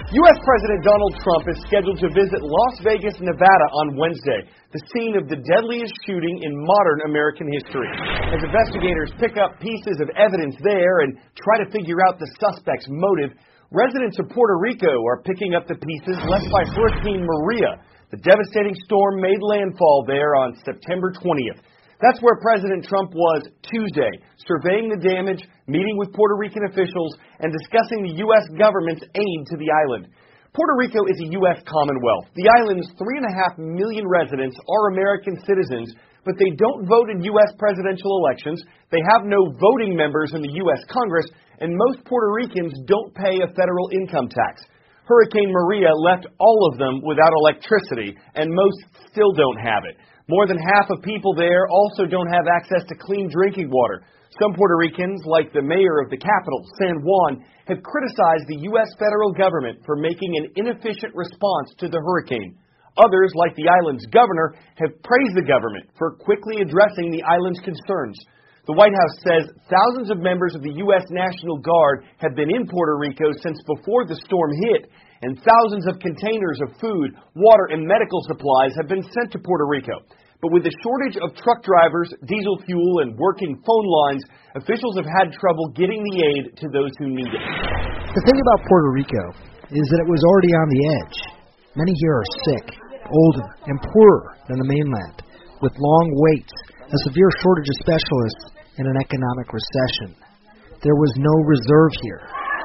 U.S. President Donald Trump is scheduled to visit Las Vegas, Nevada on Wednesday, the scene of the deadliest shooting in modern American history. As investigators pick up pieces of evidence there and try to figure out the suspect's motive, residents of Puerto Rico are picking up the pieces left by Hurricane Maria. The devastating storm made landfall there on September 20th. That's where President Trump was Tuesday, surveying the damage, meeting with Puerto Rican officials, and discussing the U.S. government's aid to the island. Puerto Rico is a U.S. Commonwealth. The island's 3.5 million residents are American citizens, but they don't vote in U.S. presidential elections. They have no voting members in the U.S. Congress, and most Puerto Ricans don't pay a federal income tax. Hurricane Maria left all of them without electricity, and most still don't have it. More than half of people there also don't have access to clean drinking water. Some Puerto Ricans, like the mayor of the capital, San Juan, have criticized the U.S. federal government for making an inefficient response to the hurricane. Others, like the island's governor, have praised the government for quickly addressing the island's concerns. The White House says thousands of members of the U.S. National Guard have been in Puerto Rico since before the storm hit, and thousands of containers of food, water, and medical supplies have been sent to Puerto Rico. But with the shortage of truck drivers, diesel fuel, and working phone lines, officials have had trouble getting the aid to those who need it. The thing about Puerto Rico is that it was already on the edge. Many here are sick, older, and poorer than the mainland, with long waits, a severe shortage of specialists, and an economic recession. There was no reserve here.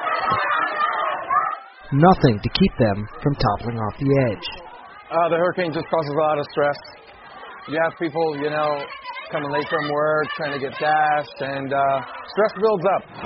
Nothing to keep them from toppling off the edge. The hurricane just causes a lot of stress. You have people, coming late from work, trying to get gas, and stress builds up.